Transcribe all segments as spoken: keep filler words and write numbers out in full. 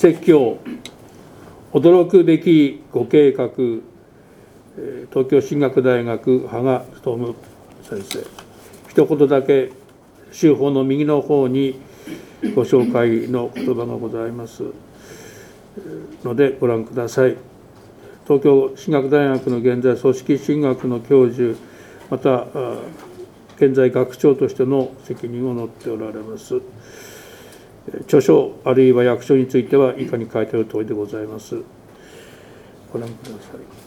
説教驚くべきご計画、東京進学大学羽賀勉先生、一言だけ修法の右の方にご紹介の言葉がございますのでご覧ください。東京進学大学の現在組織進学の教授、また現在学長としての責任を負っておられます。著書あるいは役所については以下に書いてある通りでございます。ご覧ください。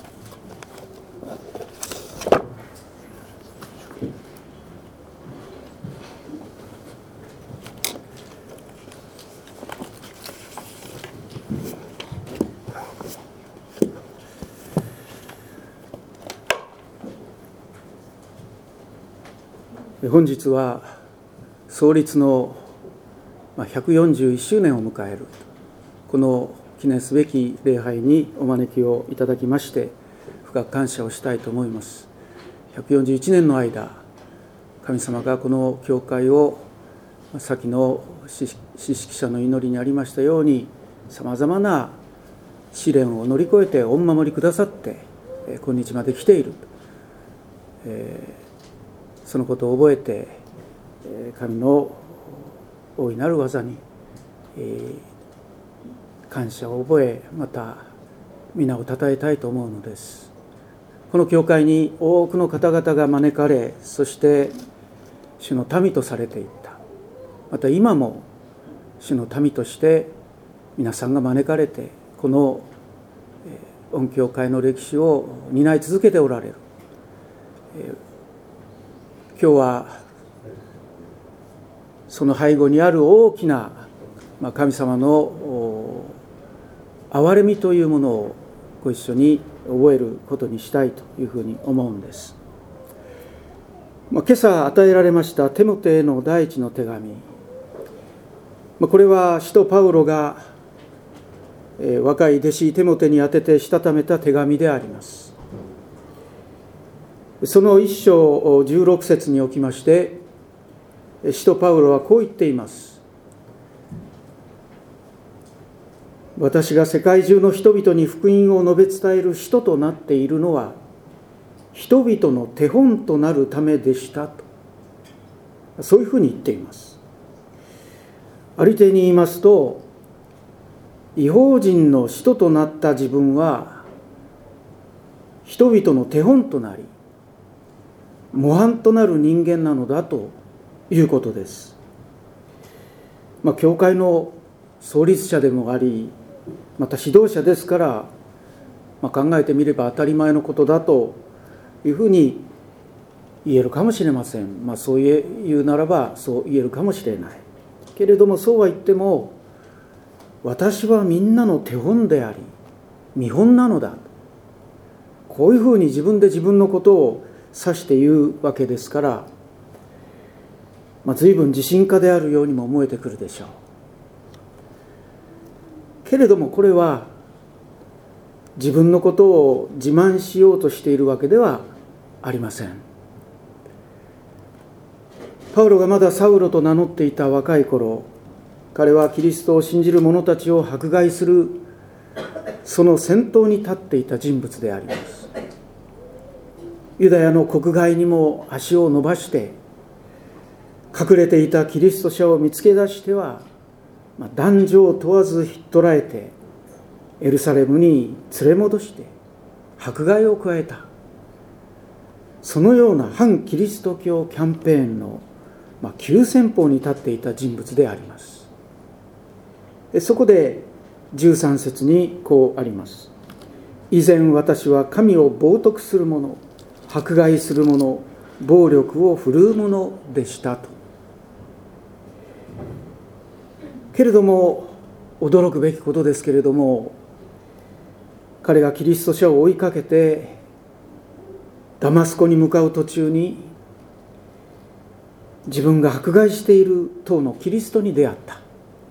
本日は創立のひゃくよんじゅういっしゅうねんを迎えるこの記念すべき礼拝にお招きをいただきまして深く感謝をしたいと思います。ひゃくよんじゅういちねんの間、神様がこの教会を先の司式者の祈りにありましたようにさまざまな試練を乗り越えてお守りくださって今日まで来ている、えーそのことを覚えて神の大いなる技に感謝を覚え、また皆をたたえたいと思うのです。この教会に多くの方々が招かれ、そして主の民とされていった。また今も主の民として皆さんが招かれてこの御教会の歴史を担い続けておられる。今日はその背後にある大きな神様の憐れみというものをご一緒に覚えることにしたいというふうに思うんです。今朝与えられましたテモテへの第一の手紙、これは使徒パウロが若い弟子テモテに宛ててしたためた手紙であります。その一章じゅうろく節におきまして使徒パウロはこう言っています。私が世界中の人々に福音を述べ伝える使徒となっているのは人々の手本となるためでしたと、そういうふうに言っています。ありていに言いますと、異邦人の使徒となった自分は人々の手本となり模範となる人間なのだということです。まあ、教会の創立者でもあり、また指導者ですから、まあ、考えてみれば当たり前のことだというふうに言えるかもしれません。まあ、そう言うならばそう言えるかもしれないけれども、そうは言っても私はみんなの手本であり見本なのだ、こういうふうに自分で自分のことを指して言うわけですから、まあ、随分自信家であるようにも思えてくるでしょう。けれどもこれは自分のことを自慢しようとしているわけではありません。パウロがまだサウロと名乗っていた若い頃、彼はキリストを信じる者たちを迫害するその先頭に立っていた人物であります。ユダヤの国外にも足を伸ばして隠れていたキリスト者を見つけ出しては、まあ、男女を問わずひっ捕らえてエルサレムに連れ戻して迫害を加えた、そのような反キリスト教キャンペーンの、まあ、急先鋒に立っていた人物であります。そこでじゅうさん節にこうあります。以前私は神を冒涜する者、迫害する者、暴力を振るう者でしたと。けれども驚くべきことですけれども、彼がキリスト者を追いかけてダマスコに向かう途中に自分が迫害している当のキリストに出会った。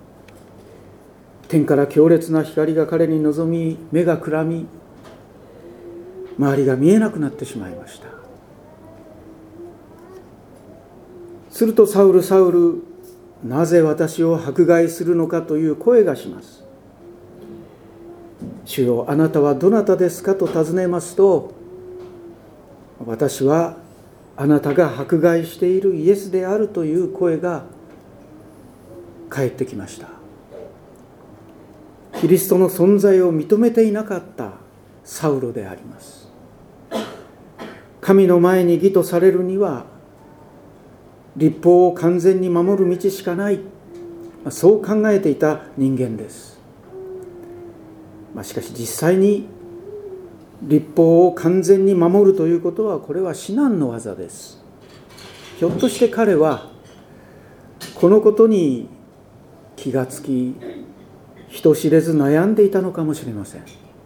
天から強烈な光が彼に臨み、目がくらみ、周りが見えなくなってしまいました。するとサウル、サウル、なぜ私を迫害するのかという声がします。 主よ、あなたはどなたですかと尋ねますと、私はあなたが迫害しているイエスであるという声が返ってきました。キリストの存在を認めていなかったサウロであります。神の前に義とされるには律法を完全に守る道しかない、そう考えていた人間です。しかし実際に律法を完全に守るということは、これは至難の業です。ひょっとして彼はこのことに気がつき、人知れず悩んでいたのかもしれません。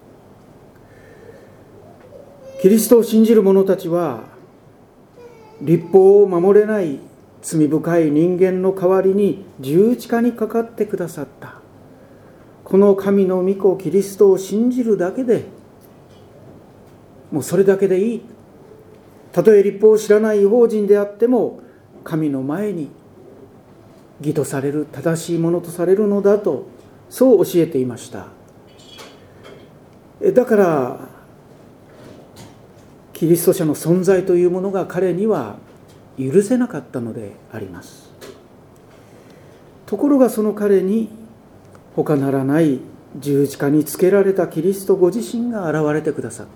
キリストを信じる者たちは、律法を守れない罪深い人間の代わりに十字架にかかってくださったこの神の御子キリストを信じるだけで、もうそれだけでいい。たとえ律法を知らない異邦人であっても、神の前に義とされる、正しいものとされるのだと、そう教えていました。だからキリスト者の存在というものが彼には許せなかったのであります。ところがその彼に他ならない十字架につけられたキリストご自身が現れてくださった。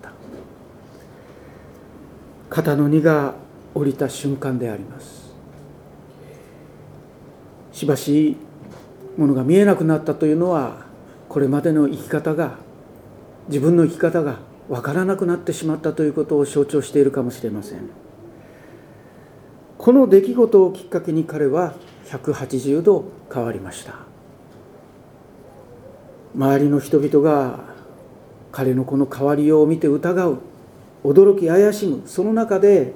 肩の荷が下りた瞬間であります。しばしものが見えなくなったというのは、これまでの生き方が、自分の生き方が分からなくなってしまったということを象徴しているかもしれません。この出来事をきっかけに彼はひゃくはちじゅうど変わりました。周りの人々が彼のこの変わりようを見て疑う、驚き怪しむ、その中で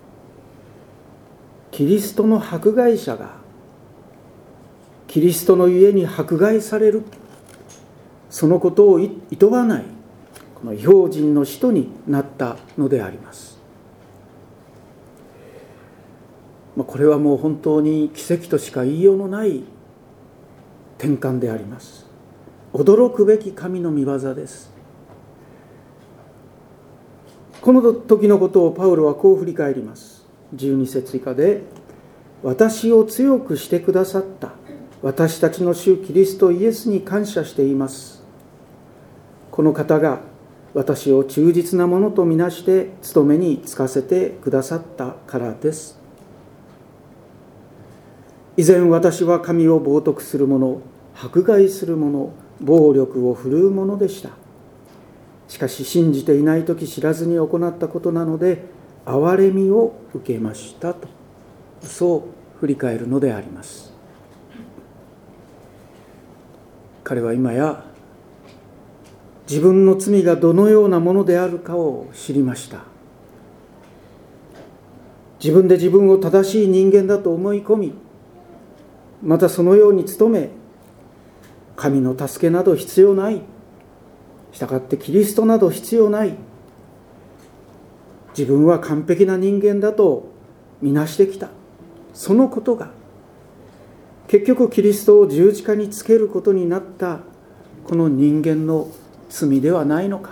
キリストの迫害者がキリストの家に迫害される、そのことをいとわないこの異邦人の使徒になったのであります。これはもう本当に奇跡としか言いようのない転換であります。驚くべき神の御業です。この時のことをパウロはこう振り返ります。じゅうに節以下で、私を強くしてくださった私たちの主キリストイエスに感謝しています。この方が私を忠実なものとみなして務めに就かせてくださったからです。以前私は神を冒涜する者、迫害する者、暴力を振るう者でした。しかし信じていないとき知らずに行ったことなので、憐れみを受けましたと、そう振り返るのであります。彼は今や自分の罪がどのようなものであるかを知りました。自分で自分を正しい人間だと思い込み、またそのように努め、神の助けなど必要ない、したがってキリストなど必要ない、自分は完璧な人間だとみなしてきた、そのことが結局キリストを十字架につけることになったこの人間の罪ではないのか。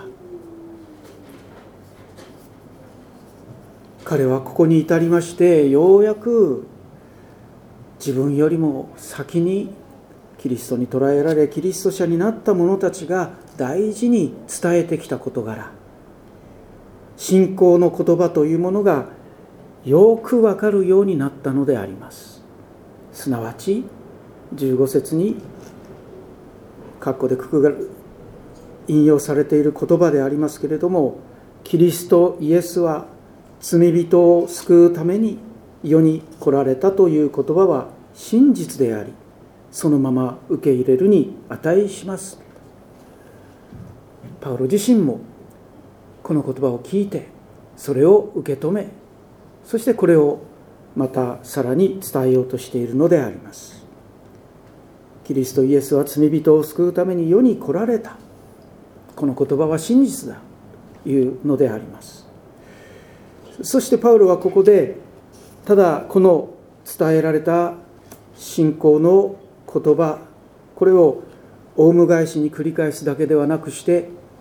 彼はここに至りまして、ようやく自分よりも先にキリストに捕らえられキリスト者になった者たちが大事に伝えてきた事柄、信仰の言葉というものがよくわかるようになったのであります。すなわちじゅうご節に括弧でくくが引用されている言葉でありますけれども、キリストイエスは罪人を救うために世に来られたという言葉は真実であり、そのまま受け入れるに値します。パウロ自身もこの言葉を聞いて、それを受け止め、そしてこれをまたさらに伝えようとしているのであります。キリストイエスは罪人を救うために世に来られた、この言葉は真実だというのであります。そしてパウロはここで、ただこの伝えられた信仰の言葉、これをオウム返しに繰り返すだけではなくして、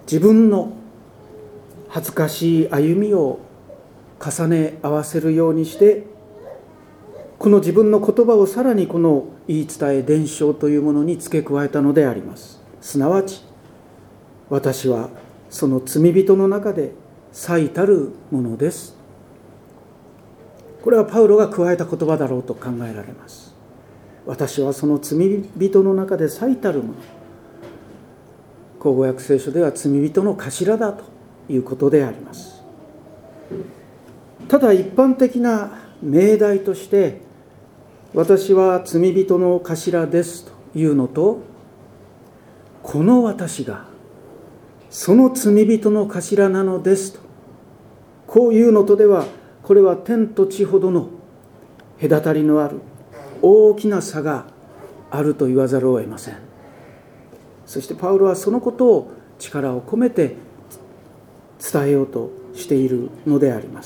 自分の恥ずかしい歩みを重ね合わせるようにして、この自分の言葉をさらにこの言い伝え伝承というものに付け加えたのであります。すなわち、私はその罪人の中で最たるものです。これはパウロが加えた言葉だろうと考えられます。私はその罪人の中で最たるもの。口語訳聖書では罪人の頭だということであります。ただ一般的な命題として、私は罪人の頭ですというのと、この私がその罪人の頭なのですとこういうのとでは、これは天と地ほどの隔たりのある大きな差があると言わざるを得ません。そしてパウロはそのことを力を込めて伝えようとしているのであります。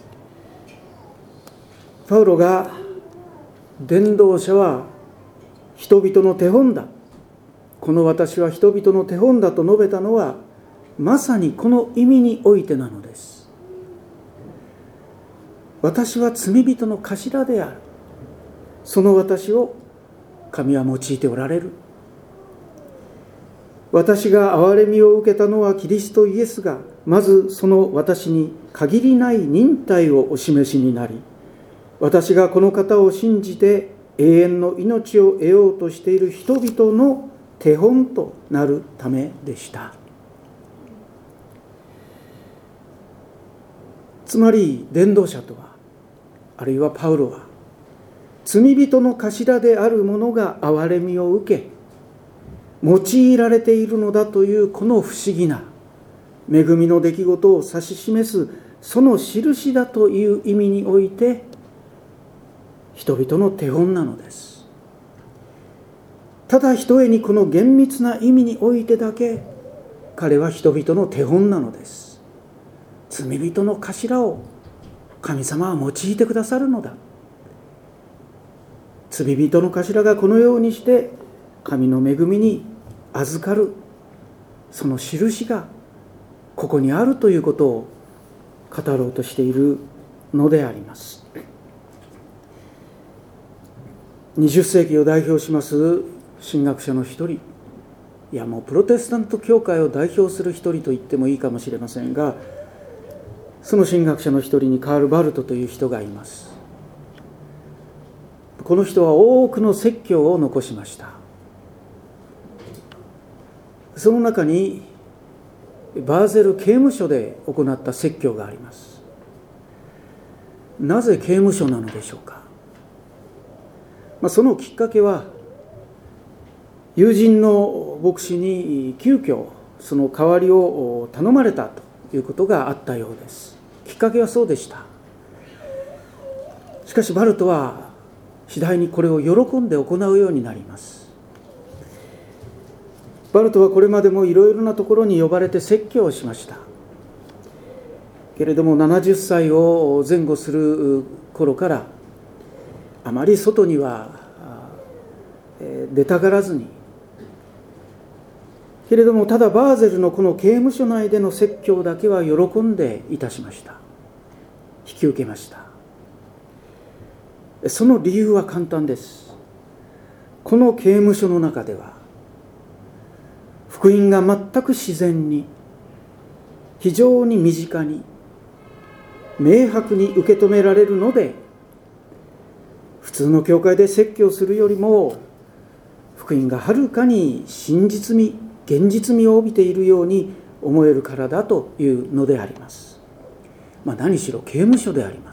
パウロが伝道者は人々の手本だ、この私は人々の手本だと述べたのは、まさにこの意味においてなのです。私は罪人の頭である。その私を神は用いておられる。私が憐れみを受けたのはキリストイエスが、まずその私に限りない忍耐をお示しになり、私がこの方を信じて永遠の命を得ようとしている人々の手本となるためでした。つまり伝道者とは、あるいはパウロは、罪人の頭である者が憐れみを受け用いられているのだというこの不思議な恵みの出来事を指し示すその印だという意味において人々の手本なのです。ただひとえにこの厳密な意味においてだけ彼は人々の手本なのです。罪人の頭を神様は用いてくださるのだ。罪人の頭がこのようにして神の恵みに預かる、その印がここにあるということを語ろうとしているのであります。にじゅっ世紀を代表します神学者の一人、いやもうプロテスタント教会を代表する一人と言ってもいいかもしれませんが、その神学者の一人にカール・バルトという人がいます。この人は多くの説教を残しました。その中にバーゼル刑務所で行った説教があります。なぜ刑務所なのでしょうか。まあ、そのきっかけは友人の牧師に急遽その代わりを頼まれたということがあったようです。きっかけはそうでした。しかしバルトは次第にこれを喜んで行うようになります。バルトはこれまでもいろいろなところに呼ばれて説教をしました。けれどもななじゅっさいを前後する頃からあまり外には出たがらずに、けれどもただバーゼルのこの刑務所内での説教だけは喜んでいたしました。引き受けました。その理由は簡単です。この刑務所の中では福音が全く自然に、非常に身近に、明白に受け止められるので、普通の教会で説教するよりも福音がはるかに真実味、現実味を帯びているように思えるからだというのであります。まあ、何しろ刑務所であります。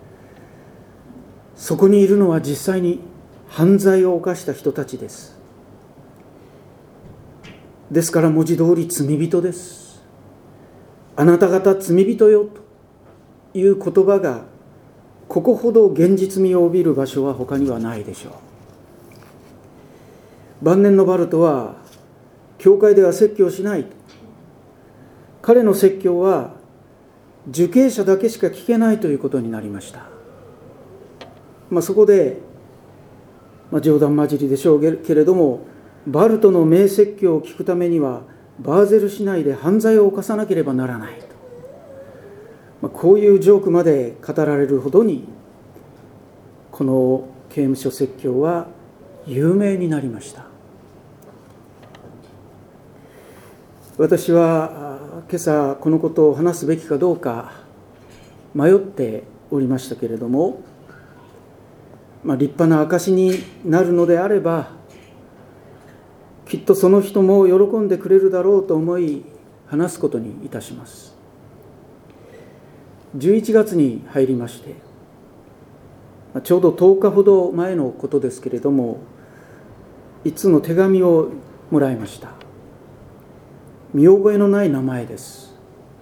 そこにいるのは実際に犯罪を犯した人たちです。ですから文字通り罪人です。あなた方罪人よという言葉がここほど現実味を帯びる場所は他にはないでしょう。晩年のバルトは教会では説教しない。彼の説教は受刑者だけしか聞けないということになりました。まあ、そこで、まあ、冗談交じりでしょうけれども、バルトの名説教を聞くためにはバーゼル市内で犯罪を犯さなければならないと、まあ、こういうジョークまで語られるほどにこの刑務所説教は有名になりました。私は今朝このことを話すべきかどうか迷っておりましたけれども、まあ、立派な証になるのであればきっとその人も喜んでくれるだろうと思い話すことにいたします。じゅういちがつに入りまして、ちょうどとおかほど前のことですけれども、一通の手紙をもらいました。見覚えのない名前です。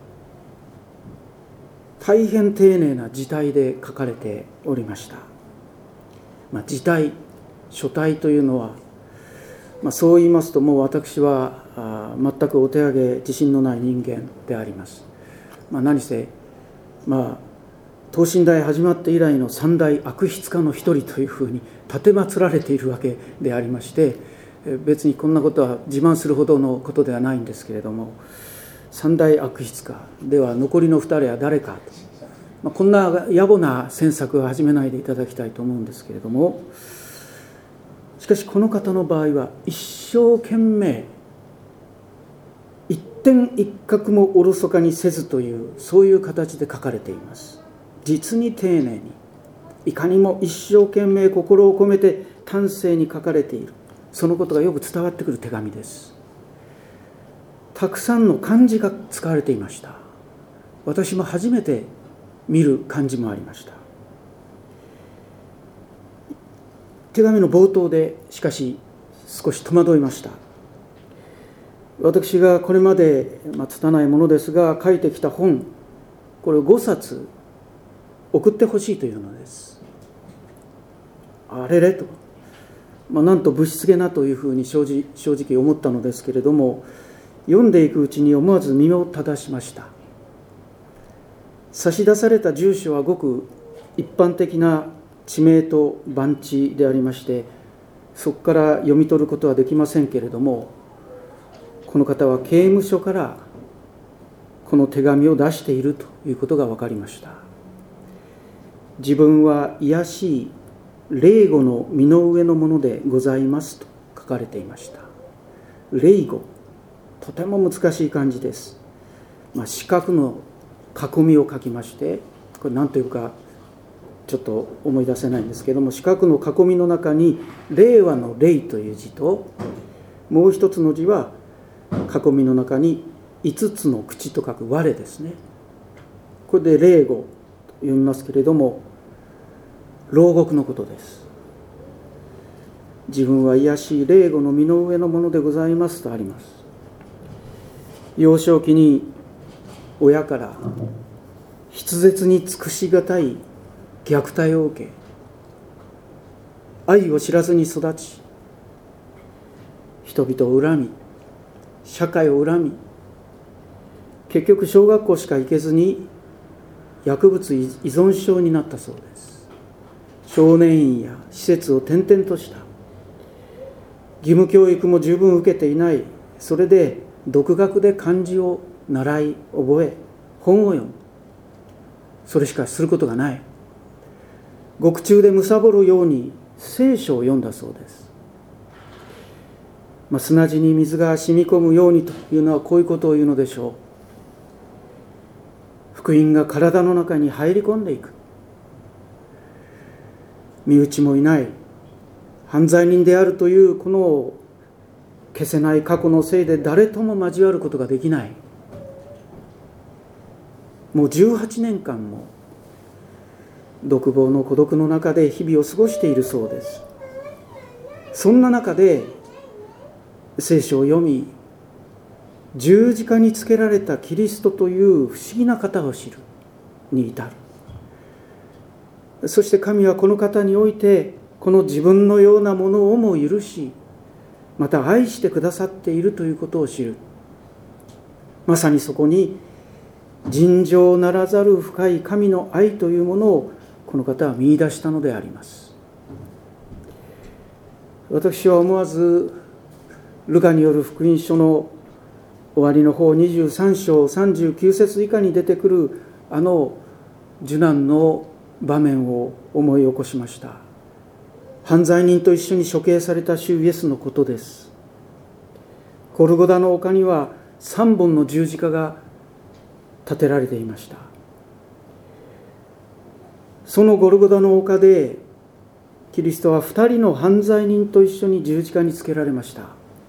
大変丁寧な字体で書かれておりました。まあ、字体、書体というのは、まあ、そう言いますともう私はあ全くお手上げ自信のない人間であります。まあ、何せ、まあ、等身大始まって以来の三大悪筆家の一人というふうに奉られているわけでありまして、別にこんなことは自慢するほどのことではないんですけれども、三大悪筆家では残りの二人は誰かと、まあ、こんな野暮な詮索は始めないでいただきたいと思うんですけれども、しかしこの方の場合は一生懸命一点一画もおろそかにせずというそういう形で書かれています。実に丁寧に、いかにも一生懸命心を込めて丹精に書かれている、そのことがよく伝わってくる手紙です。たくさんの漢字が使われていました。私も初めて見る漢字もありました。手紙の冒頭でしかし少し戸惑いました。私がこれまで、まあ、拙いものですが書いてきた本、これをごさつ送ってほしいというのです。あれれと、まあ、なんとぶしつけなというふうに正直、正直思ったのですけれども、読んでいくうちに思わず身を正しました。差し出された住所はごく一般的な地名と番地でありまして、そこから読み取ることはできませんけれども、この方は刑務所からこの手紙を出しているということが分かりました。自分は卑しい霊語の身の上のものでございますと書かれていました。霊語、とても難しい漢字です。まあ、四角の囲みを書きまして、これ何というかちょっと思い出せないんですけども、四角の囲みの中に令和の霊という字と、もう一つの字は囲みの中に五つの口と書く我ですね。これで霊語と読みますけれども、牢獄のことです。自分は卑しい霊語の身の上のものでございますとあります。幼少期に親から筆舌に尽くしがたい虐待を受け、愛を知らずに育ち、人々を恨み、社会を恨み、結局小学校しか行けずに薬物依存症になったそうです。少年院や施設を転々とした。義務教育も十分受けていない。それで独学で漢字を習い覚え、本を読む、それしかすることがない。獄中で貪るように聖書を読んだそうです。まあ、砂地に水が染み込むようにというのはこういうことを言うのでしょう。福音が体の中に入り込んでいく。身内もいない犯罪人であるというこの消せない過去のせいで誰とも交わることができない。もうじゅうはちねんかんも独房の孤独の中で日々を過ごしているそうです。そんな中で聖書を読み、十字架につけられたキリストという不思議な方を知るに至る。そして神はこの方においてこの自分のようなものをも許し、また愛してくださっているということを知る。まさにそこに尋常ならざる深い神の愛というものをこの方は見出したのであります。私は思わずルカによる福音書の終わりの方にじゅうさん章さんじゅうきゅう節以下に出てくるあの受難の場面を思い起こしました。犯罪人と一緒に処刑された主イエスのことです。ゴルゴダの丘にはさんぼんの十字架が立てられていました。そのゴルゴダの丘でキリストはふたりの犯罪人と一緒に十字架につけられました。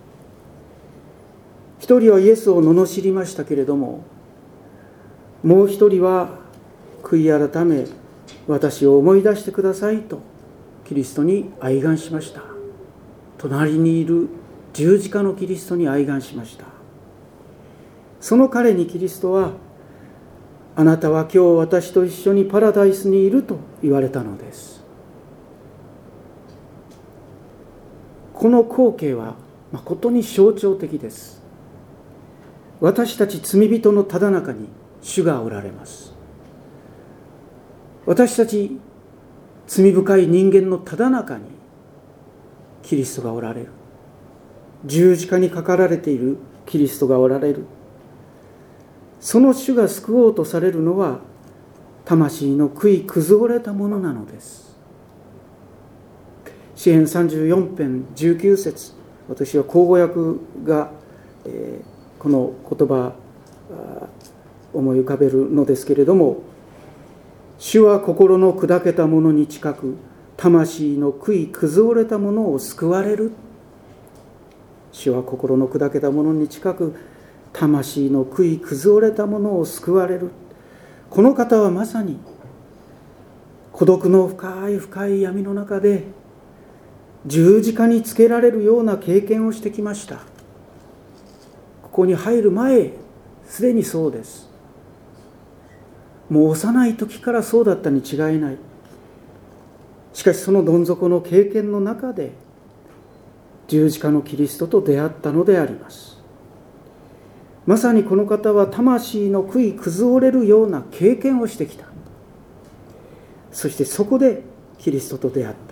一人はイエスを罵りましたけれども、もう一人は悔い改め、私を思い出してくださいとキリストに哀願しました。隣にいる十字架のキリストに哀願しました。その彼にキリストは、あなたは今日私と一緒にパラダイスにいると言われたのです。この光景は誠に象徴的です。私たち罪人のただ中に主がおられます。私たち罪深い人間のただ中にキリストがおられる。十字架にかかられているキリストがおられる。その主が救おうとされるのは魂の悔い崩れたものなのです。詩編さんじゅうよん編じゅうきゅう節、私は口語訳が、えー、この言葉思い浮かべるのですけれども、主は心の砕けた者に近く、魂の悔い崩れた者を救われる。主は心の砕けた者に近く、魂の悔い崩れた者を救われる。この方はまさに孤独の深い深い闇の中で十字架につけられるような経験をしてきました。ここに入る前、すでにそうです。もう幼い時からそうだったに違いない。しかしそのどん底の経験の中で十字架のキリストと出会ったのであります。まさにこの方は魂の悔い崩れるような経験をしてきた。そしてそこでキリストと出会った。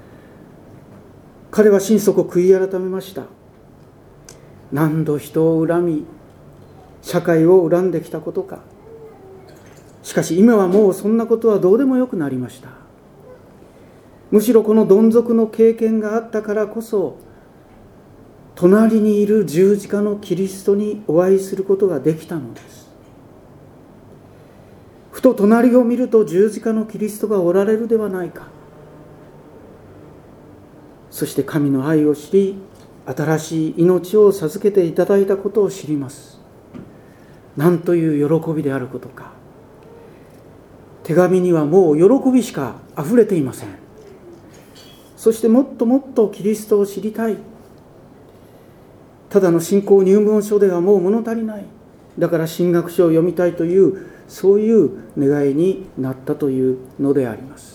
彼は心底悔い改めました。何度人を恨み、社会を恨んできたことか。しかし今はもうそんなことはどうでもよくなりました。むしろこのどん底の経験があったからこそ、隣にいる十字架のキリストにお会いすることができたのです。ふと隣を見ると十字架のキリストがおられるではないか。そして神の愛を知り、新しい命を授けていただいたことを知ります。なんという喜びであることか。手紙にはもう喜びしかあふれていません。そしてもっともっとキリストを知りたい。ただの信仰入門書ではもう物足りない。だから神学書を読みたいという、そういう願いになったというのであります。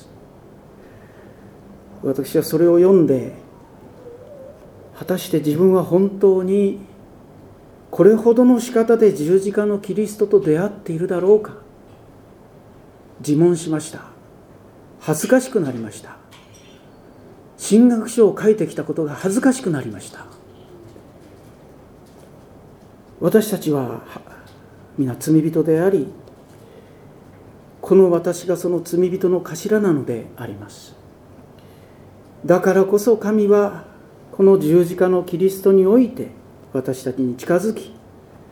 私はそれを読んで、果たして自分は本当にこれほどの仕方で十字架のキリストと出会っているだろうか。自問しました。恥ずかしくなりました。神学書を書いてきたことが恥ずかしくなりました。私たちは皆罪人であり、この私がその罪人の頭なのであります。だからこそ神はこの十字架のキリストにおいて私たちに近づき、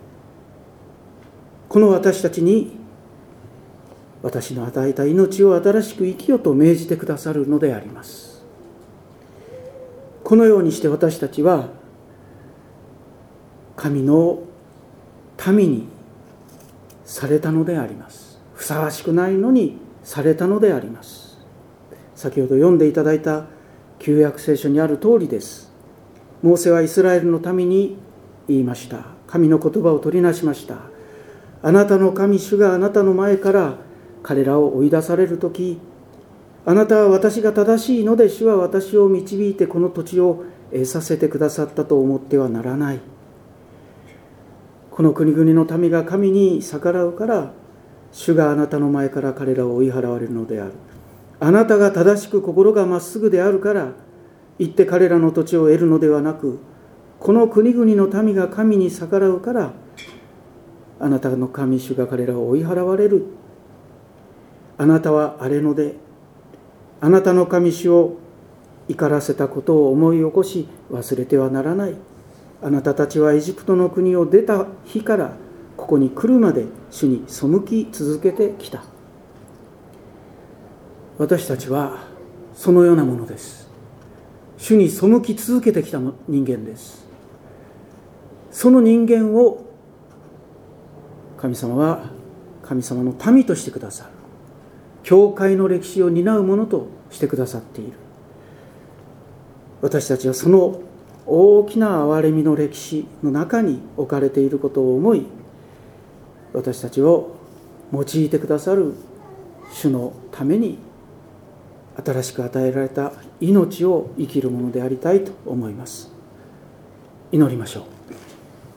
この私たちに私の与えた命を新しく生きよと命じてくださるのであります。このようにして私たちは神の民にされたのであります。ふさわしくないのにされたのであります。先ほど読んでいただいた旧約聖書にある通りです。モーセはイスラエルの民に言いました。神の言葉を取りなしました。あなたの神主があなたの前から彼らを追い出されるとき、あなたは私が正しいので主は私を導いてこの土地を得させてくださったと思ってはならない。この国々の民が神に逆らうから、主があなたの前から彼らを追い払われるのである。あなたが正しく心がまっすぐであるから、行って彼らの土地を得るのではなく、 この国々の民が神に逆らうから、あなたの神主が彼らを追い払われる。あなたは荒れ野で、あなたの神主を怒らせたことを思い起こし、忘れてはならない。あなたたちはエジプトの国を出た日からここに来るまで主に背き続けてきた。私たちはそのようなものです。主に背き続けてきた人間です。その人間を神様は神様の民としてくださる。教会の歴史を担うものとしてくださっている。私たちはその大きな憐れみの歴史の中に置かれていることを思い、私たちを用いてくださる主のために新しく与えられた命を生きるものでありたいと思います。祈りましょう。